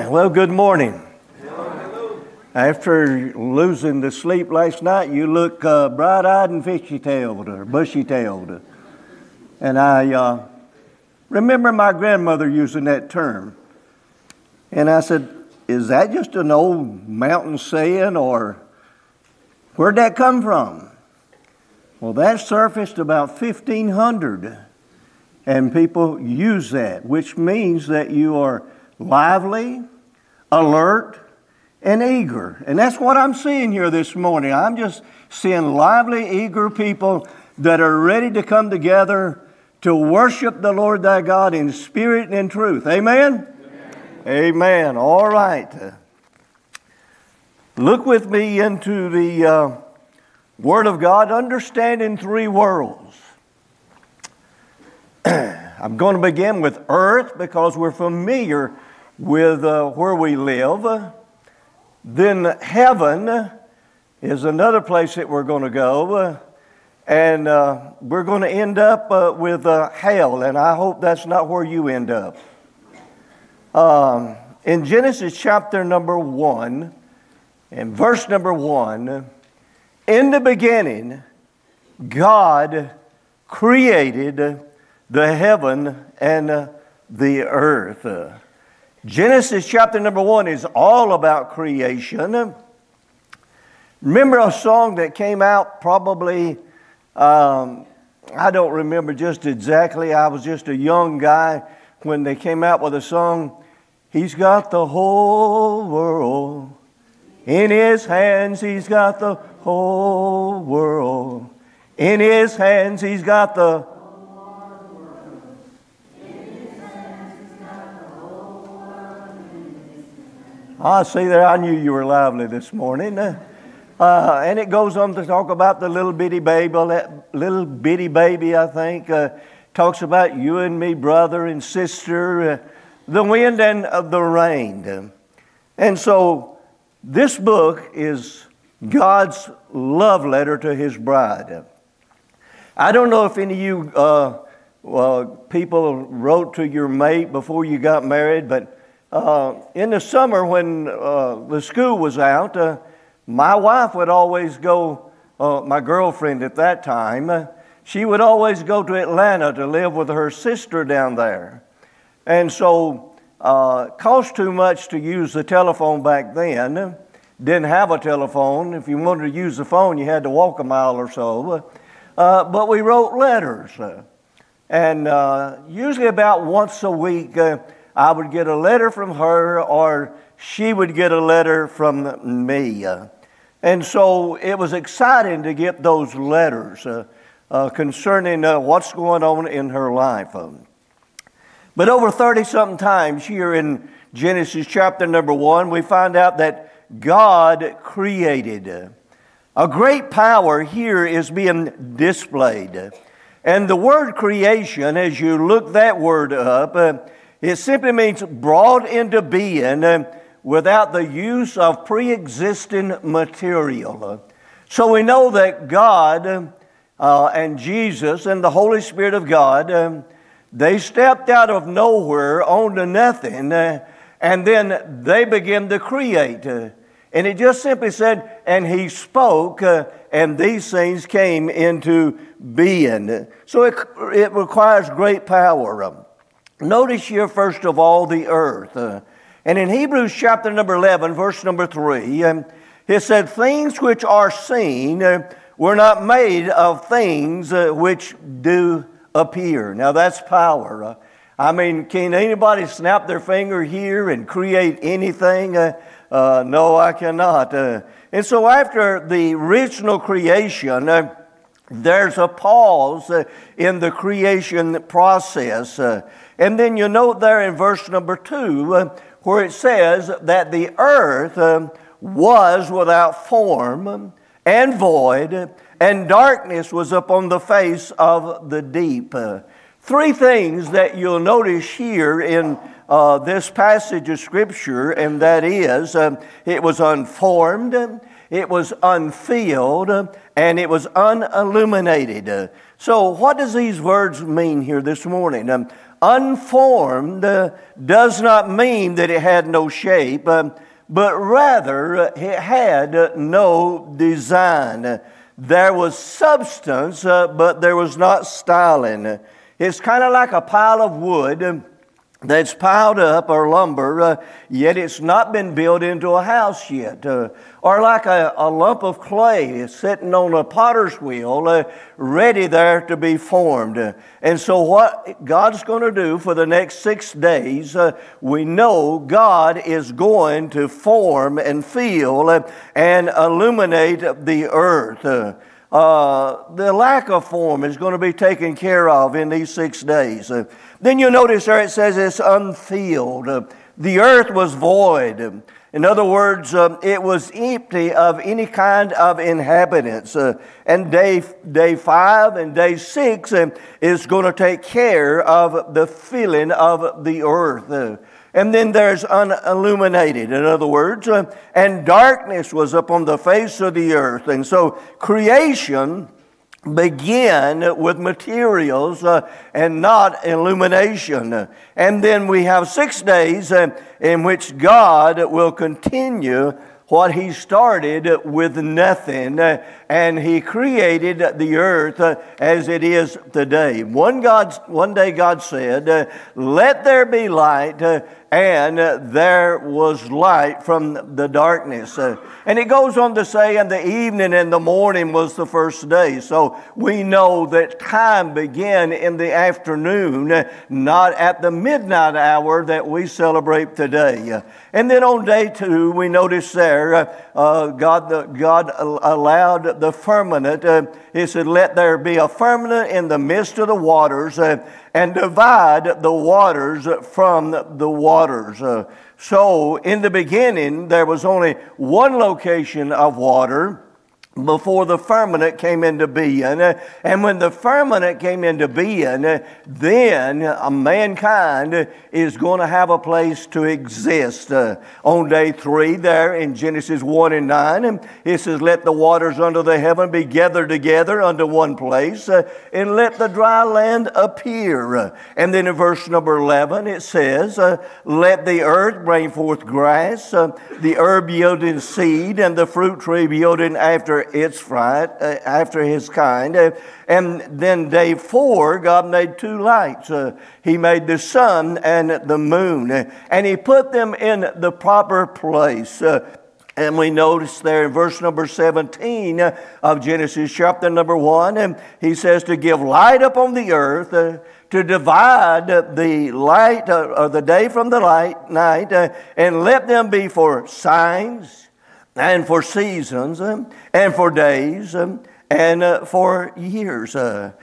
Well, good morning. After losing the sleep last night, you look bright-eyed and fishy-tailed or bushy-tailed. And I remember my grandmother using that term. And I said, is that just an old mountain saying, or where'd that come from? Well, that surfaced about 1500, and people use that, which means that you are lively, alert, and eager. And that's what I'm seeing here this morning. I'm just seeing lively, eager people that are ready to come together to worship the Lord thy God in spirit and in truth. Amen? Amen. All right. Look with me into the Word of God, understanding three worlds. I'm going to begin with earth because we're familiar with where we live. Then heaven is another place that we're going to go. And we're going to end up with hell, and I hope that's not where you end up. In Genesis chapter number 1, and verse number 1, in the beginning, God created the heaven and the earth. Genesis chapter number 1 is all about creation. Remember a song that came out probably, I don't remember just exactly. I was just a young guy when they came out with a song, He's got the whole world in His hands. He's got the whole world in His hands. He's got the I see that. I knew you were lively this morning. And it goes on to talk about the little bitty baby. That little bitty baby, I think, talks about you and me, brother and sister, the wind and the rain. And so this book is God's love letter to His bride. I don't know if any of you people wrote to your mate before you got married, but in the summer when the school was out, my wife would always go, my girlfriend at that time, she would always go to Atlanta to live with her sister down there. And so it cost too much to use the telephone back then. Didn't have a telephone. If you wanted to use the phone, you had to walk a mile or so. But we wrote letters. And usually about once a week, I would get a letter from her or she would get a letter from me. And so it was exciting to get those letters concerning what's going on in her life. But over 30-something times here in Genesis chapter number 1, we find out that God created. A great power here is being displayed. And the word creation, as you look that word up, it simply means brought into being without the use of pre-existing material. So we know that God and Jesus and the Holy Spirit of God, they stepped out of nowhere onto nothing, and then they began to create. And it just simply said, and He spoke, and these things came into being. So it requires great power. Notice here, first of all, the earth. And in Hebrews chapter number 11, verse number 3, it said, things which are seen were not made of things which do appear. Now that's power. I mean, can anybody snap their finger here and create anything? No, I cannot. And so after the original creation, there's a pause in the creation process. And then you note there in verse number 2 where it says that the earth was without form and void, and darkness was upon the face of the deep. Three things that you'll notice here in this passage of Scripture, and that is, it was unformed, it was unfilled, and it was unilluminated. So what does these words mean here this morning? unformed does not mean that it had no shape, but rather it had no design. There was substance, but there was not styling. It's kind of like a pile of wood that's piled up, or lumber, yet it's not been built into a house yet. Or like a lump of clay sitting on a potter's wheel, ready there to be formed. And so what God's going to do for the next 6 days, we know God is going to form and fill and illuminate the earth. The lack of form is going to be taken care of in these 6 days. Then you notice there it says it's unfilled. The earth was void. In other words, it was empty of any kind of inhabitants. And day 5 and day 6 is going to take care of the filling of the earth. And then there's unilluminated, in other words, and darkness was upon the face of the earth. And so creation began with materials and not illumination. And then we have 6 days in which God will continue what He started with nothing, and He created the earth as it is today. One day God said, "Let there be light," and there was light from the darkness. And it goes on to say, and the evening and the morning was the first day. So we know that time began in the afternoon, not at the midnight hour that we celebrate today. And then on day 2, we notice there, God allowed the firmament. He said, "Let there be a firmament in the midst of the waters, and divide the waters from the waters." So in the beginning, there was only one location of water before the firmament came into being. And when the firmament came into being, then mankind is going to have a place to exist. On day 3 there in Genesis 1 and 9, it says, "Let the waters under the heaven be gathered together unto one place, and let the dry land appear." And then in verse number 11 it says, "Let the earth bring forth grass, the herb yielding seed, and the fruit tree yielding after after his kind." And then day 4, God made 2 lights. He made the sun and the moon, and He put them in the proper place. And we notice there in verse number 17 of Genesis chapter number 1, He says to give light upon the earth, to divide the light or the day from the night, and let them be for signs, and for seasons, and for days, and for years.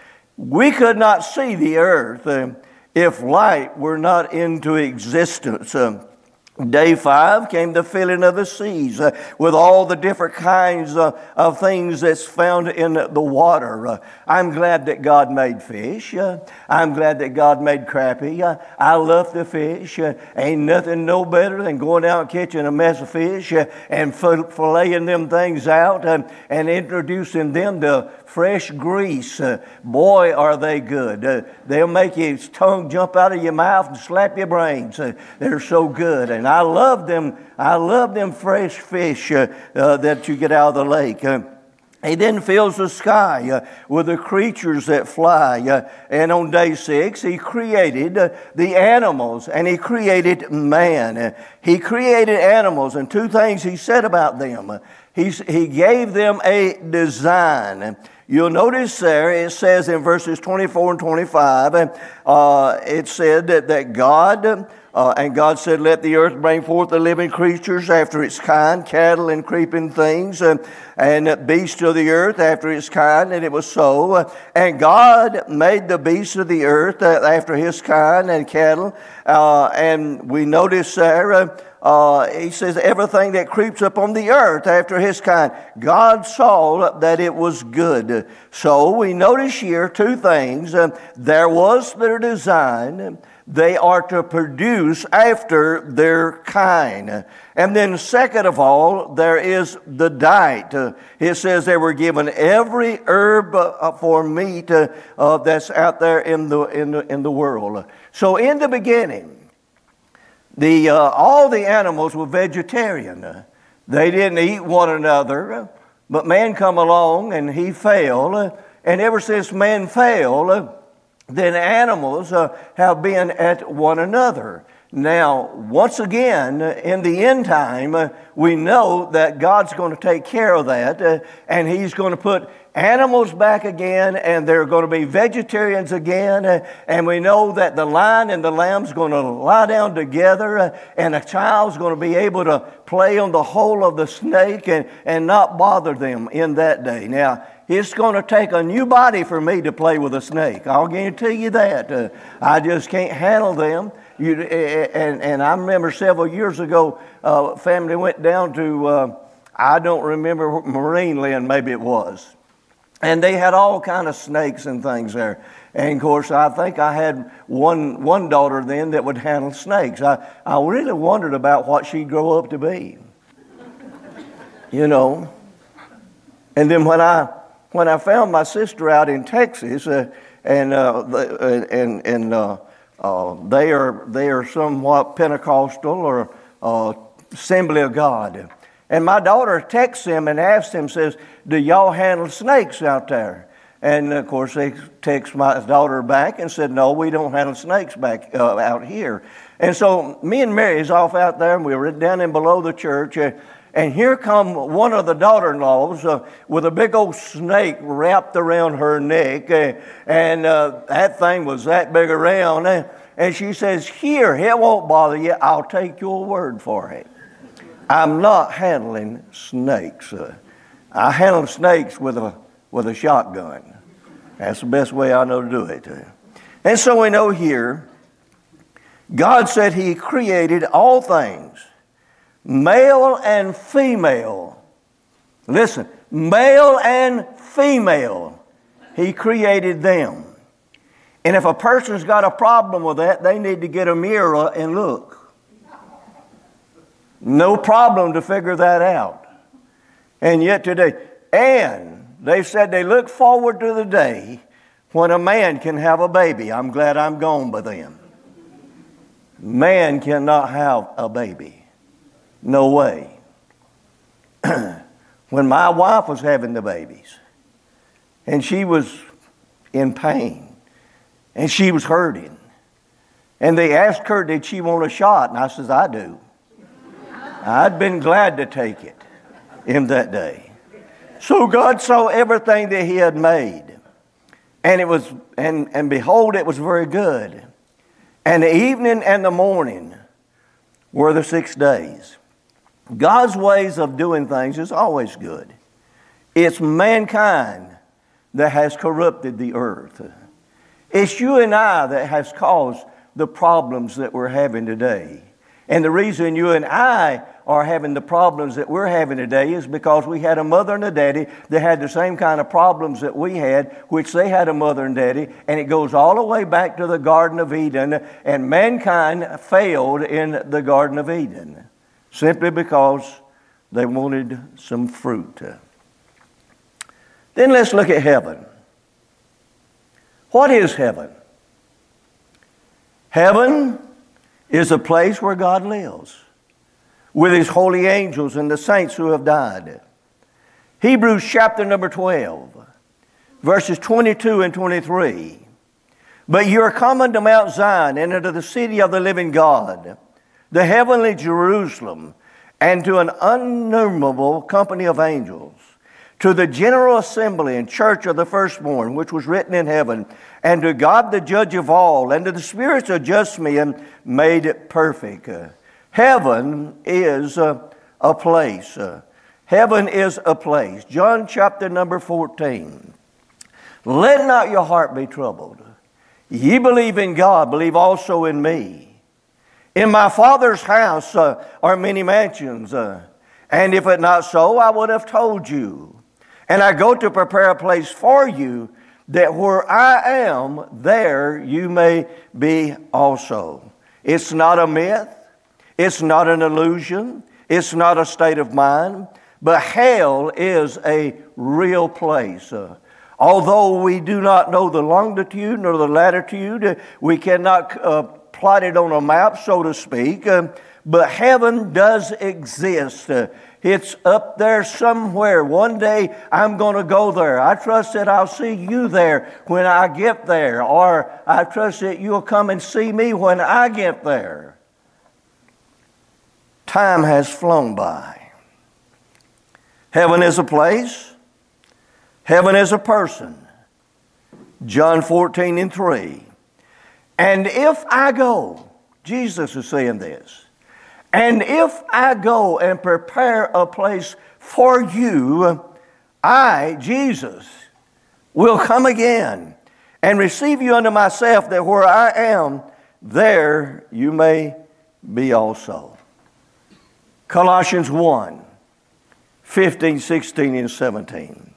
We could not see the earth if light were not into existence. Day 5 came the filling of the seas with all the different kinds of things that's found in the water. I'm glad that God made fish. I'm glad that God made crappie. I love the fish. Ain't nothing no better than going out and catching a mess of fish and filleting them things out and introducing them to fresh grease. Boy, are they good. They'll make your tongue jump out of your mouth and slap your brains. They're so good. And I love them. I love them fresh fish that you get out of the lake. He then fills the sky with the creatures that fly. And on day 6, He created the animals, and He created man. He created animals, and 2 things He said about them. He gave them a design. You'll notice there, it says in verses 24 and 25, it said that God, and God said, "Let the earth bring forth the living creatures after its kind, cattle and creeping things, and beasts of the earth after its kind." And it was so. And God made the beasts of the earth after His kind, and cattle. And we notice there, He says, everything that creeps up on the earth after His kind. God saw that it was good. So we notice here 2 things. There was their design. they are to produce after their kind. And then second of all, there is the diet. It says they were given every herb for meat that's out there in the world. So in the beginning, all the animals were vegetarian. They didn't eat one another, but man come along and he fell. And ever since man fell, then animals have been at one another. Now, once again, in the end time, we know that God's going to take care of that, and He's going to put animals back again, and they're going to be vegetarians again, and we know that the lion and the lamb's going to lie down together, and a child's going to be able to play on the hole of the snake and not bother them in that day. Now, it's going to take a new body for me to play with a snake. I'll guarantee you that. I just can't handle them. And I remember several years ago, family went down to, I don't remember, Marineland maybe it was. And they had all kind of snakes and things there. And of course, I think I had one daughter then that would handle snakes. I really wondered about what she'd grow up to be. You know. And then when I found my sister out in Texas, they are somewhat Pentecostal or Assembly of God. And my daughter texts him and asks him, says, "Do y'all handle snakes out there?" And of course, they text my daughter back and said, "No, we don't handle snakes back out here." And so me and Mary's off out there, and we were down in below the church. And here come one of the daughter-in-laws with a big old snake wrapped around her neck. And that thing was that big around. And she says, "Here, it won't bother you. I'll take your word for it. I'm not handling snakes. I handle snakes with a shotgun. That's the best way I know to do it." And so we know here, God said He created all things, male and female. Listen, male and female, He created them. And if a person's got a problem with that, they need to get a mirror and look. No problem to figure that out. And yet today, and they said they look forward to the day when a man can have a baby. I'm glad I'm gone by then. Man cannot have a baby. No way. When my wife was having the babies, and she was in pain, and she was hurting, and they asked her, did she want a shot? And I says, I do. I'd been glad to take it in that day. So God saw everything that He had made, and it was, and behold, it was very good. And the evening and the morning were the 6 days. God's ways of doing things is always good. It's mankind that has corrupted the earth. It's you and I that has caused the problems that we're having today. And the reason you and I are having the problems that we're having today is because we had a mother and a daddy that had the same kind of problems that we had, which they had a mother and daddy, and it goes all the way back to the Garden of Eden, and mankind failed in the Garden of Eden simply because they wanted some fruit. Then let's look at heaven. What is heaven? Heaven is a place where God lives with His holy angels and the saints who have died. Hebrews chapter number 12, verses 22 and 23. But you are coming to Mount Zion and into the city of the living God, the heavenly Jerusalem, and to an innumerable company of angels, to the general assembly and church of the firstborn, which was written in heaven, and to God the judge of all, and to the spirits of just men made perfect. Heaven is a place. Heaven is a place. John chapter number 14. Let not your heart be troubled. Ye believe in God, believe also in me. In my Father's house are many mansions, and if it not so, I would have told you. And I go to prepare a place for you, that where I am, there you may be also. It's not a myth. It's not an illusion. It's not a state of mind. But hell is a real place. Although we do not know the longitude nor the latitude, we cannot plot it on a map, so to speak. But heaven does exist. It's up there somewhere. One day I'm going to go there. I trust that I'll see you there when I get there. Or I trust that you'll come and see me when I get there. Time has flown by. Heaven is a place. Heaven is a person. John 14:3. And if I go, Jesus is saying this, and if I go and prepare a place for you, I, Jesus, will come again and receive you unto myself, that where I am, there you may be also. Colossians 1:15, 16, and 17.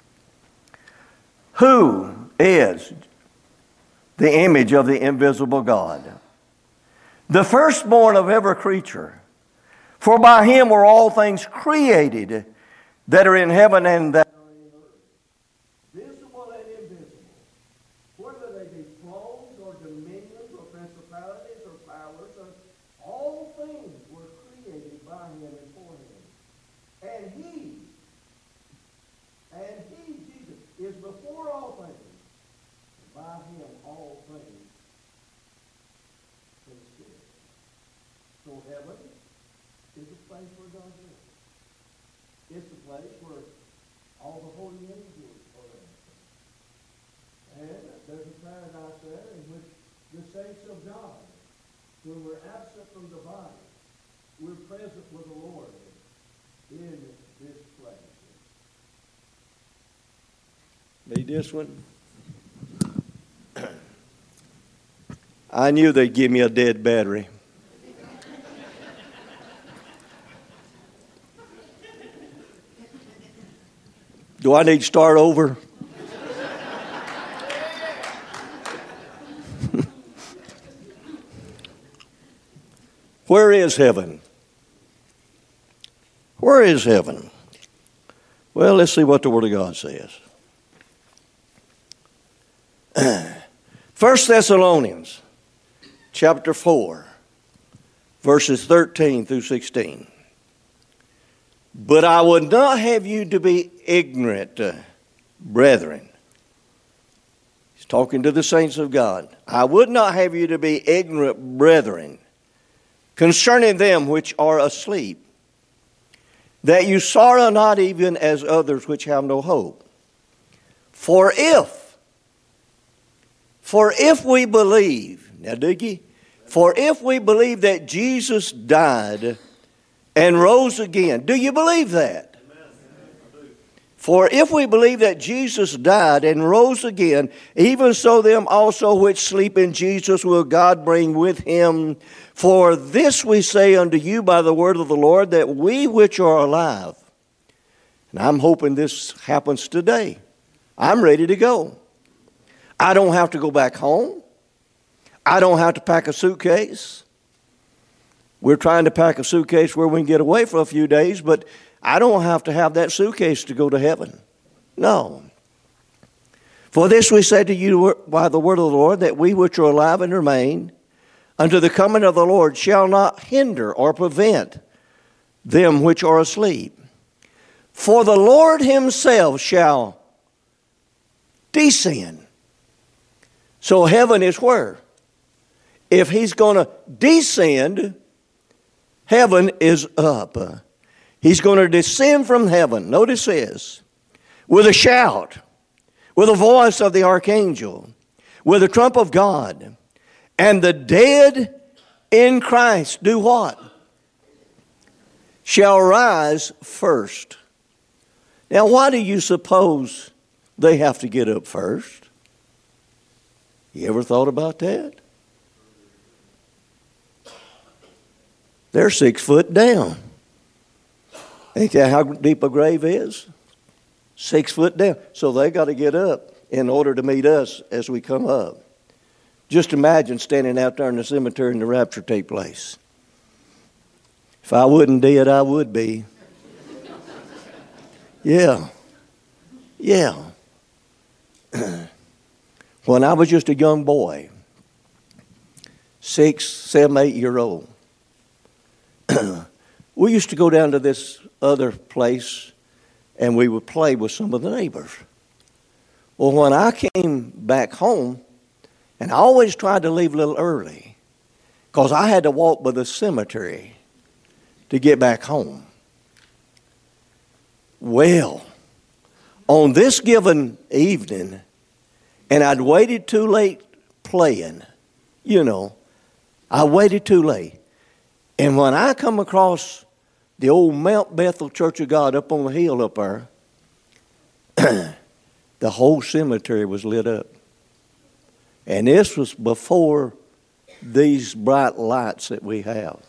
Who is the image of the invisible God, the firstborn of every creature? For by him were all things created that are in heaven and that are in earth, visible and invisible, whether they be thrones or dominions or principalities or powers, all things were created by him and for him. And he, Jesus, is before all things. By him all things consist. So heaven is a place where God lives. It's a place where all the holy angels are there. And there's a paradise there in which the saints of God, when we're absent from the body, we're present with the Lord in this place. Need this one? I knew they'd give me a dead battery. Do I need to start over? Where is heaven? Where is heaven? Well, let's see what the Word of God says. 1 Thessalonians chapter 4, verses 13 through 16. But I would not have you to be ignorant, brethren. He's talking to the saints of God. I would not have you to be ignorant, brethren, concerning them which are asleep, that you sorrow not even as others which have no hope. For if we believe, now dig ye? For if we believe that Jesus died and rose again, do you believe that? For if we believe that Jesus died and rose again, even so them also which sleep in Jesus will God bring with him. For this we say unto you by the word of the Lord, that we which are alive, and I'm hoping this happens today. I'm ready to go. I don't have to go back home. I don't have to pack a suitcase. We're trying to pack a suitcase where we can get away for a few days, but I don't have to have that suitcase to go to heaven. No. For this we say to you by the word of the Lord, that we which are alive and remain unto the coming of the Lord shall not hinder or prevent them which are asleep. For the Lord himself shall descend. So heaven is where? If he's going to descend, heaven is up. He's going to descend from heaven. Notice this. With a shout, with the voice of the archangel, with the trump of God. And the dead in Christ do what? Shall rise first. Now, why do you suppose they have to get up first? You ever thought about that? They're 6 foot down. Ain't that how deep a grave is? 6 foot down. So they got to get up in order to meet us as we come up. Just imagine standing out there in the cemetery and the rapture take place. If I wasn't dead, I would be. Yeah. When I was just a young boy, 6, 7, 8-year-old, we used to go down to this other place and we would play with some of the neighbors. Well, when I came back home, and I always tried to leave a little early because I had to walk by the cemetery to get back home. Well, on this given evening, and I'd waited too late playing, I waited too late. And when I come across the old Mount Bethel Church of God up on the hill up there, the whole cemetery was lit up. And this was before these bright lights that we have.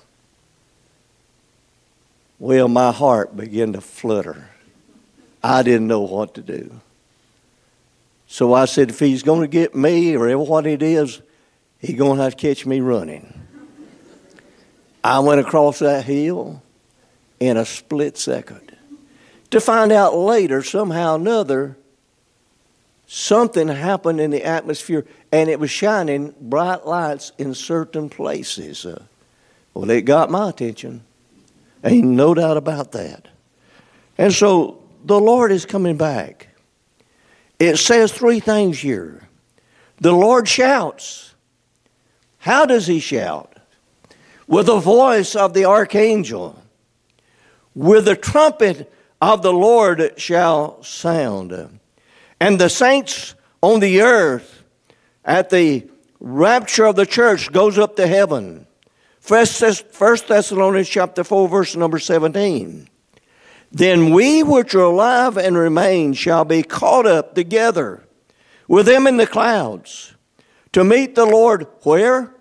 Well, my heart began to flutter. I didn't know what to do. So I said, if he's going to get me or what it is, he's going to have to catch me running. I went across that hill in a split second. To find out later, somehow or another, something happened in the atmosphere, and it was shining bright lights in certain places. Well, it got my attention. Ain't no doubt about that. And so the Lord is coming back. It says 3 things here. The Lord shouts. How does he shout? With the voice of the archangel. With the trumpet of the Lord shall sound. And the saints on the earth at the rapture of the church goes up to heaven. 1 Thessalonians chapter 4, verse number 17. Then we which are alive and remain shall be caught up together with them in the clouds to meet the Lord where?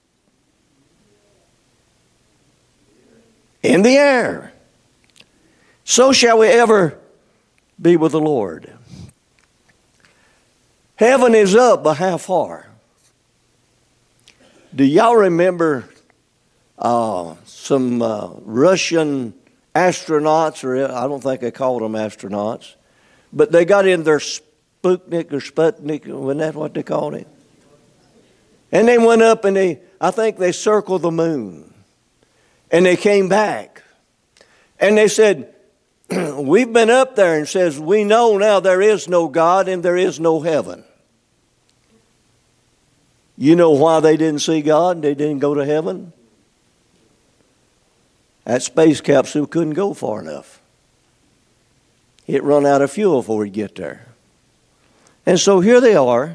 In the air. So shall we ever be with the Lord. Heaven is up, but how far? Do y'all remember some Russian astronauts, or I don't think they called them astronauts, but they got in their Sputnik, wasn't that what they called it? And they went up and I think they circled the moon. And they came back. And they said, we've been up there, and says, we know now there is no God and there is no heaven. You know why they didn't see God and they didn't go to heaven? That space capsule couldn't go far enough. It run out of fuel before it get there. And so here they are,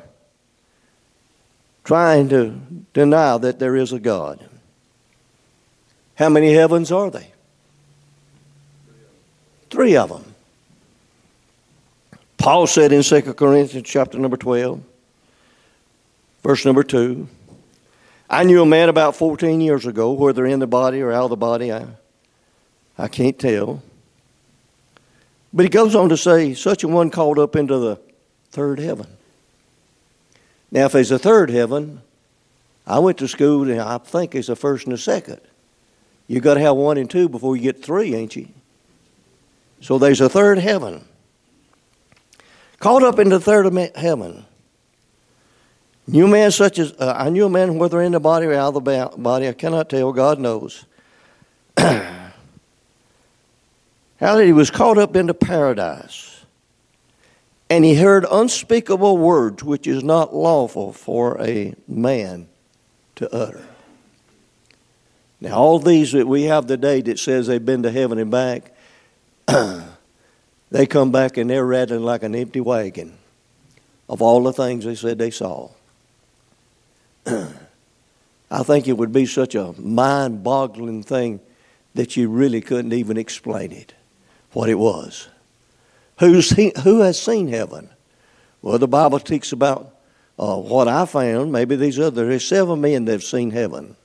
trying to deny that there is a God. How many heavens are they? 3 of them. Paul said in 2 Corinthians chapter number 12, verse number 2, I knew a man about 14 years ago, whether in the body or out of the body, I can't tell. But he goes on to say, such a one called up into the 3rd heaven. Now, if there's a 3rd heaven, I went to school, and I think it's the 1st and the 2nd. You got to have 1 and 2 before you get 3, ain't you? So there's a 3rd heaven. Called up into the 3rd heaven. New man such as I knew a man whether in the body or out of the body, I cannot tell, God knows. How that he was caught up into paradise, and he heard unspeakable words which is not lawful for a man to utter. Now all these that we have today that says they've been to heaven and back, they come back and they're rattling like an empty wagon of all the things they said they saw. I think it would be such a mind-boggling thing that you really couldn't even explain it, what it was. Who has seen heaven? Well, the Bible speaks about what I found. Maybe there's 7 men that have seen heaven.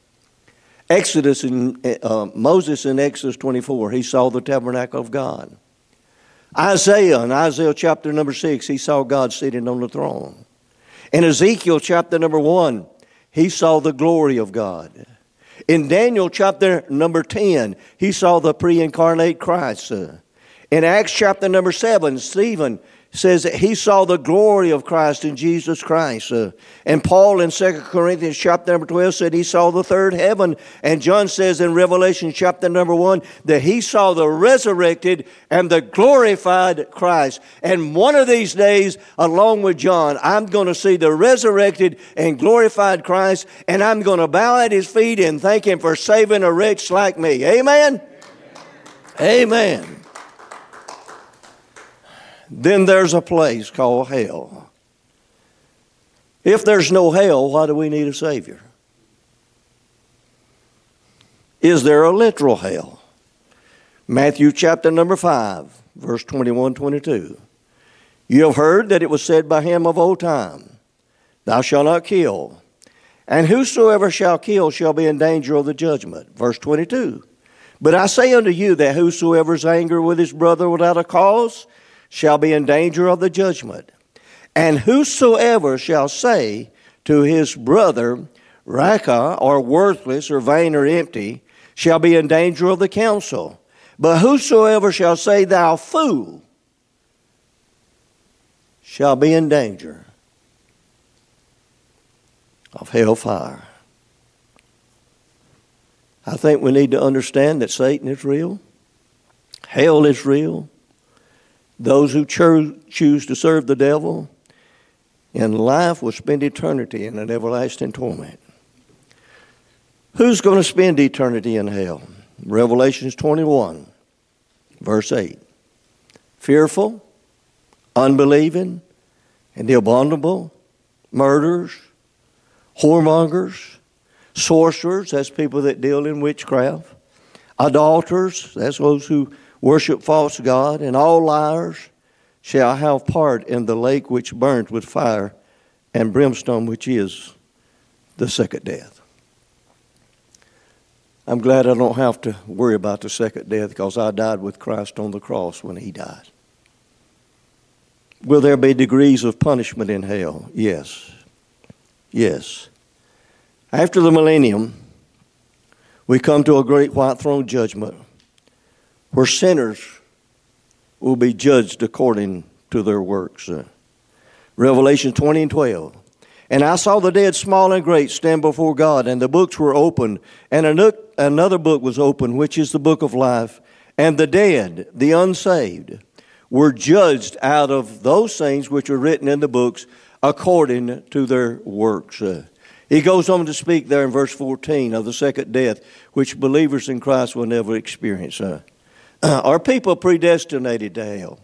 Moses in Exodus 24, he saw the tabernacle of God. Isaiah, in Isaiah chapter number 6, he saw God sitting on the throne. In Ezekiel chapter number 1, he saw the glory of God. In Daniel chapter number 10, he saw the pre-incarnate Christ. In Acts chapter number 7, Stephen says that he saw the glory of Christ in Jesus Christ. And Paul in 2 Corinthians chapter number 12 said he saw the third heaven. And John says in Revelation chapter number 1 that he saw the resurrected and the glorified Christ. And one of these days, along with John, I'm going to see the resurrected and glorified Christ, and I'm going to bow at his feet and thank him for saving a wretch like me. Amen? Amen. Then there's a place called hell. If there's no hell, why do we need a Savior? Is there a literal hell? Matthew chapter number 5, verse 21, 22. You have heard that it was said by him of old time, thou shalt not kill. And whosoever shall kill shall be in danger of the judgment. Verse 22. But I say unto you that whosoever is angry with his brother without a cause shall be in danger of the judgment. And whosoever shall say to his brother, Raca, or worthless, or vain, or empty, shall be in danger of the council. But whosoever shall say, thou fool, shall be in danger of hellfire. I think we need to understand that Satan is real. Hell is real. Those who choose to serve the devil in life will spend eternity in an everlasting torment. Who's going to spend eternity in hell? Revelations 21, verse 8. Fearful, unbelieving, and the abominable, murderers, whoremongers, sorcerers, that's people that deal in witchcraft, idolaters, that's those who worship false God, and all liars shall have part in the lake which burns with fire and brimstone, which is the second death. I'm glad I don't have to worry about the second death because I died with Christ on the cross when he died. Will there be degrees of punishment in hell? Yes. Yes. After the millennium, we come to a great white throne judgment where sinners will be judged according to their works. Revelation 20 and 12. And I saw the dead, small and great, stand before God, and the books were opened, and another book was opened, which is the book of life. And the dead, the unsaved, were judged out of those things which were written in the books according to their works. He goes on to speak there in verse 14 of the second death, which believers in Christ will never experience. Are people predestinated to hell?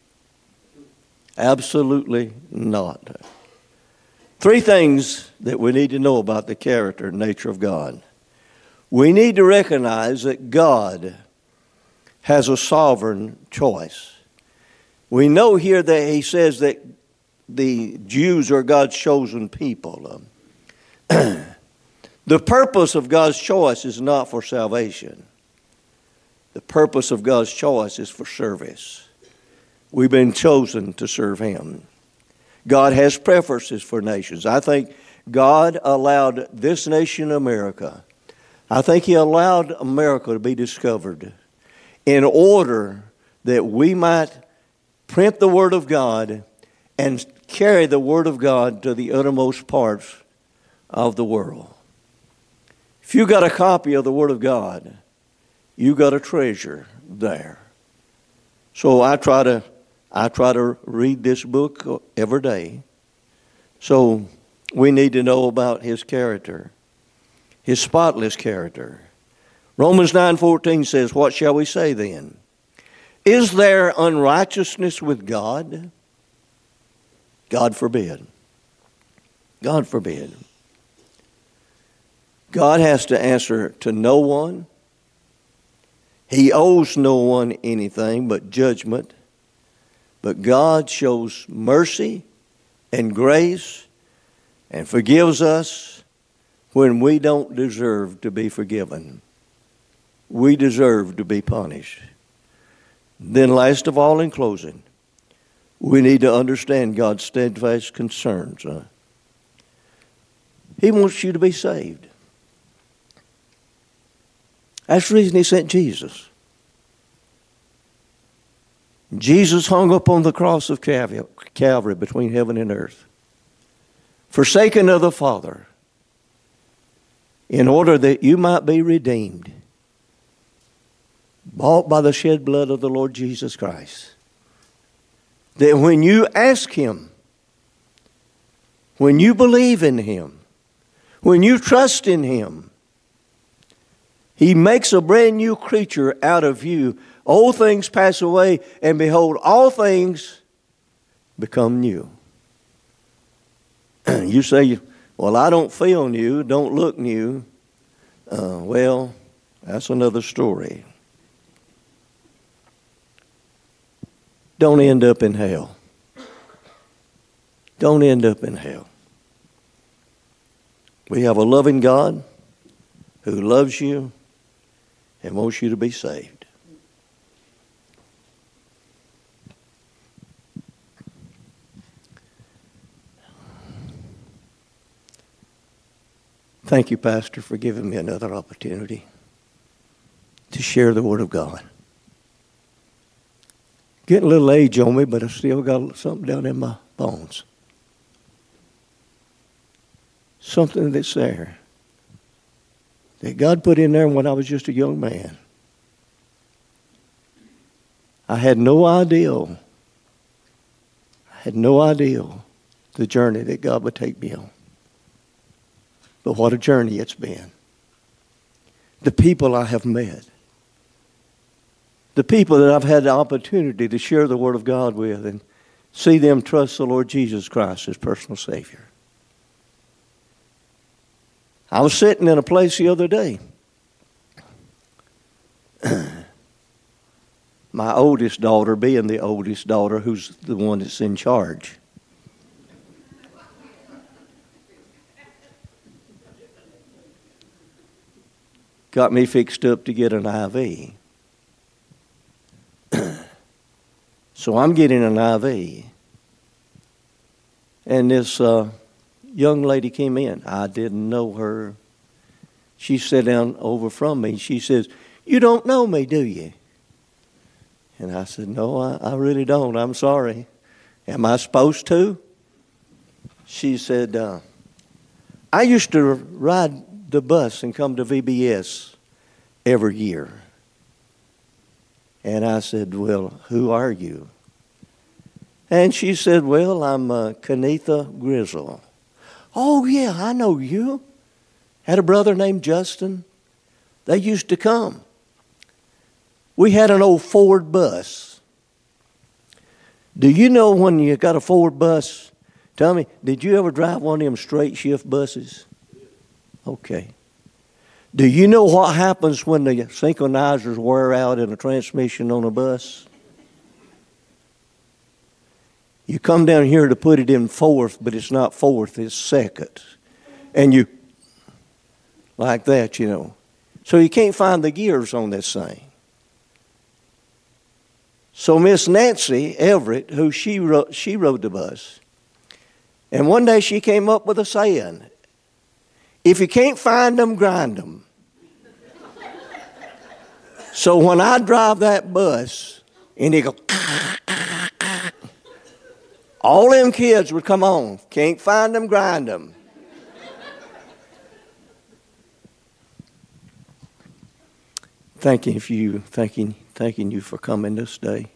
Absolutely not. Three things that we need to know about the character and nature of God. We need to recognize that God has a sovereign choice. We know here that he says that the Jews are God's chosen people. The purpose of God's choice is not for salvation. The purpose of God's choice is for service. We've been chosen to serve him. God has preferences for nations. I think God allowed this nation, America, I think he allowed America to be discovered in order that we might print the Word of God and carry the Word of God to the uttermost parts of the world. If you got a copy of the Word of God, you got a treasure there. So I try to read this book every day. So we need to know about his character, his spotless character. Romans 9:14 says, what shall we say then? Is there unrighteousness with God? God forbid. God forbid. God has to answer to no one. He owes no one anything but judgment. But God shows mercy and grace and forgives us when we don't deserve to be forgiven. We deserve to be punished. Then last of all, in closing, we need to understand God's steadfast concerns. He wants you to be saved. That's the reason He sent Jesus. Jesus hung up on the cross of Calvary between heaven and earth, forsaken of the Father, in order that you might be redeemed, bought by the shed blood of the Lord Jesus Christ. That when you ask Him, when you believe in Him, when you trust in Him, He makes a brand new creature out of you. Old things pass away, and behold, all things become new. You say, well, I don't feel new, don't look new. Well, that's another story. Don't end up in hell. Don't end up in hell. We have a loving God who loves you and wants you to be saved. Thank you, Pastor, for giving me another opportunity to share the Word of God. Getting a little age on me, but I still got something down in my bones. Something that's there, that God put in there when I was just a young man. I had no idea the journey that God would take me on. But what a journey it's been. The people I have met. The people that I've had the opportunity to share the Word of God with and see them trust the Lord Jesus Christ as personal Savior. I was sitting in a place the other day. My oldest daughter, being the oldest daughter, who's the one that's in charge. Got me fixed up to get an IV. So I'm getting an IV. And this young lady came in. I didn't know her. She sat down over from me. She says, "You don't know me, do you?" And I said, "No, I really don't. I'm sorry. Am I supposed to?" She said, "I used to ride the bus and come to VBS every year." And I said, "Well, who are you?" And she said, "Well, I'm Kenetha Grizzle." "Oh, yeah, I know you. Had a brother named Justin. They used to come. We had an old Ford bus. Do you know when you got a Ford bus? Tell me, did you ever drive one of them straight shift buses? Okay. Do you know what happens when the synchronizers wear out in a transmission on a bus? You come down here to put it in fourth, but it's not fourth, it's second. And you, like that, you know. So you can't find the gears on this thing. So Miss Nancy Everett, who she rode the bus, and one day she came up with a saying, "If you can't find them, grind them." So when I drive that bus, and they go, all them kids would come on. Can't find them, grind them. Thanking you for coming this day.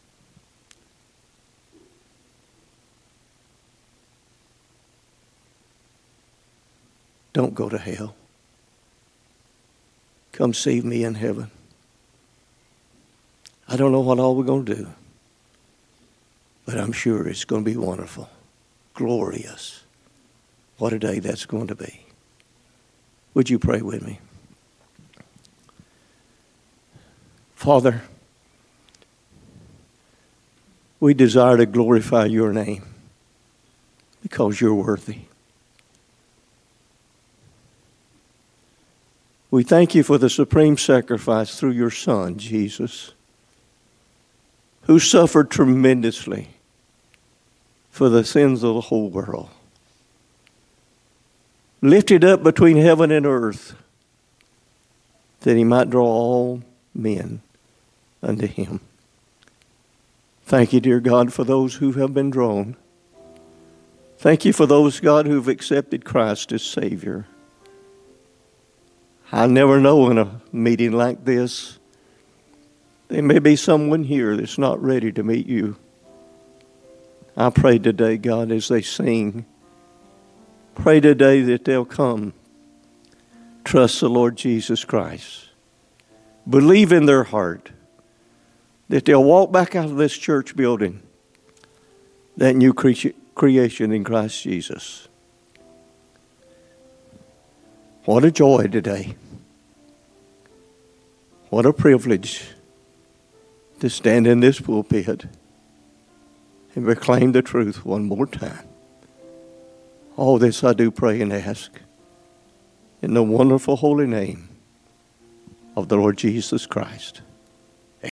Don't go to hell. Come save me in heaven. I don't know what all we're going to do, but I'm sure it's going to be wonderful, glorious. What a day that's going to be. Would you pray with me? Father, we desire to glorify your name because you're worthy. We thank you for the supreme sacrifice through your Son, Jesus. who suffered tremendously for the sins of the whole world. Lifted up between heaven and earth, that he might draw all men unto him. Thank you, dear God, for those who have been drawn. Thank you for those, God, who've accepted Christ as Savior. I never know in a meeting like this, there may be someone here that's not ready to meet you. I pray today, God, as they sing, pray today that they'll come, trust the Lord Jesus Christ, believe in their heart that they'll walk back out of this church building, that new creation in Christ Jesus. What a joy today. What a privilege to stand in this pulpit and proclaim the truth one more time. All this I do pray and ask in the wonderful holy name of the Lord Jesus Christ.